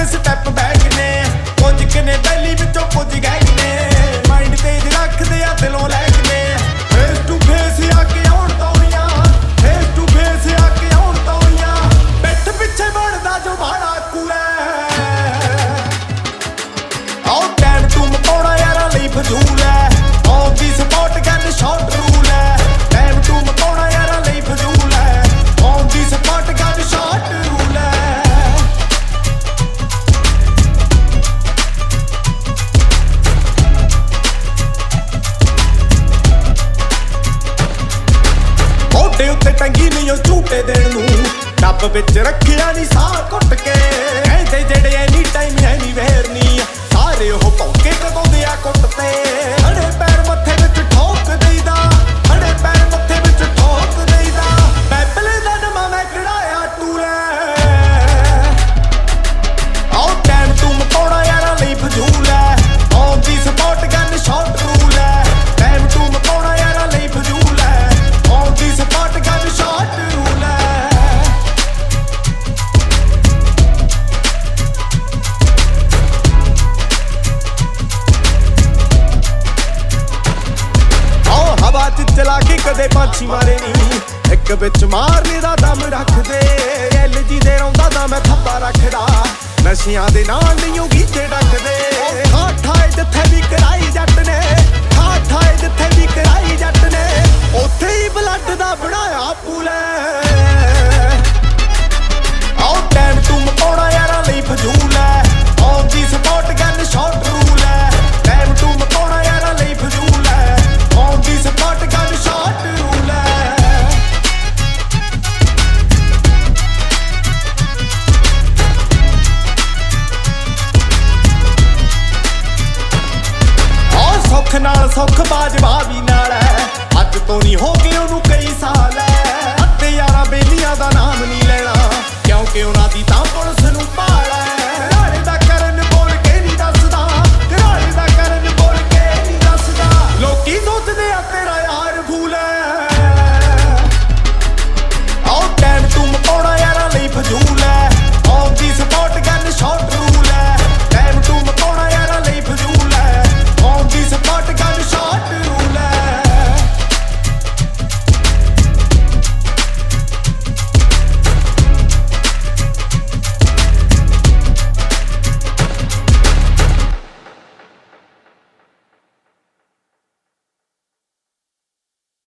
ਦੇ step back ਨੇ ਕੁਝ ਕਿਨੇ ਪਹਿਲੀ ਵਿੱਚੋਂ ਕੁਝ ਗੈਗ ਨੇ ਮਾਈਂਡ ਤੇਜ ਰੱਖਦੇ ਆ ਦਿਲੋਂ ਲੈਕ ਨੇ ਫੇਸ ਟੂ ਫੇਸ ਆ ਕੇ ਆਉਣ ਤੌਰੀਆਂ ਫੇਸ ਟੂ ਫੇਸ ਆ ਕੇ ਆਉਣ ਤੌਰੀਆਂ ਪਿੱਠ ਪਿੱਛੇ ਵੜਦਾ ਜੋ ਭਾੜਾ ਕੂਲੇ ਆਉ ਟਾਈਮ ਤੂੰ ਮਪਾਉਣਾ ਯਾਰਾਂ ਲਈ ਫਜ਼ੂਲ ਹੈ on the spot gun shot rule ਹੈ ਟਾਈਮ ਤੂੰ ਮਪਾਉਣਾ ਯਾਰਾਂ ਲਈ ਫਜ਼ੂਲ ਹੈ on the spot gun shot rule ਹੈ ਮੋਢੇ ਉੱਤੇ ਟੰਗੀ ਨਹੀਂ ਉਹ ਝੂਟੇ ਦੇਣ ਨੂੰ ਡੱਬ ਵਿੱਚ ਰੱਖਿਆ ਨਹੀਂ ਸਾਹ ਘੁੱਟ ਕੇ ਕਹਿੰਦੇ ਜਿਹੜੇ ਐਨੀ ਟਾਈਮ ਐਨੀ ਵੇਰ ਨਹੀਂ ਸਾਰੇ ਉਹ ਭੌਂਕੇ ਕਦੋਂ ਦੇ ਆ ਕੁੱਟ ਤੇ ਅੜੇ ਪੈਰ ਮੱਥੇ ਵਿੱਚ ਠੋਕ ਦੇਈਦਾ ਅੜੇ ਪੈਰ ਮੱਥੇ ਵਿੱਚ ਠੋਕ ਦੇਈਦਾ ਪੈਪਲੇ ਦਾ ਨਵਾਂ ਮੈਂ ਕਢਾਇਆ ਟੂਲੇ ਆਉ ਟਾਈਮ ਤੂੰ ਮਪਾਉਣਾ ਯਾਰਾਂ ਲਈ ਫਜ਼ੂਲ ਹੈ on the spot gun shot rule ਹੈ ਟਾਈਮ ਤੂੰ ਮਪਾਉਣਾ ਯਾਰਾਂ ਲਈ ਫਜ਼ੂਲ ਹੈ on the spot gun shot rule ਹੈ ਹਵਾ ਚ ਚਲਾ ਕੇ ਕਦੇ ਪਾਛੀ ਮਾਰੇ ਨੀ ਇੱਕ ਵਿੱਚ ਮਾਰਨੇ ਦਾ ਦਮ ਰੱਖਦੇ LG ਦੇ ਰੌਂਦਾ ਦਾ ਮੈਂ ਥੱਪਾ ਰੱਖਦਾ ਨਸ਼ਿਆਂ ਦੇ ਨਾਲ ਨਹੀਂ ਉਹ ਗੀਤੇ ਡੱਕਦੇ ਠਾਠਾਏ ਜਿੱਥੇ ਵੀ ਕਰਾਈ ਜੱਟ ਨੇ ਠਾਠਾਏ ਜਿੱਥੇ ਵੀ ਕਰਾਈ ਜੱਟ ਨੇ ਉੱਥੇ ਹੀ ਬਲੱਡ ਦਾ ਬਣਾਇਆ ਪੂਲੇ ਆਉ ਟਾਈਮ ਤੂੰ ਮਪਾਉਣਾ ਯਾਰਾਂ ਲਈ ਫਜ਼ੂਲ ਹੈ on the spot gun shot rule ਹੈ ਟਾਈਮ ਤੂੰ ਮਪਾਉਣਾ ਯਾਰਾਂ ਲਈ ਫਜ਼ੂਲ ਹੈ on the spot gun shot rule ਹੈ ਸੁੱਖ ਨਾਲ ਸੁੱਖ ਬਾਜਵਾ ਵੀ ਨਾਲ ਹੈ ਅੱਜ ਤੋਂ ਨਹੀਂ ਹੋ ਗਏ ਉਹਨੂੰ ਕਈ ਸਾਲ ਹੈ ਅੱਤੇ ਯਾਰਾਂ ਬੇਲੀਆਂ ਦਾ ਨਾਮ ਨਹੀਂ ਲੈਣਾ ਕਿਉਂਕਿ ਉਹਨਾਂ ਦੀ ਤਾਂ ਪੁਲਿਸ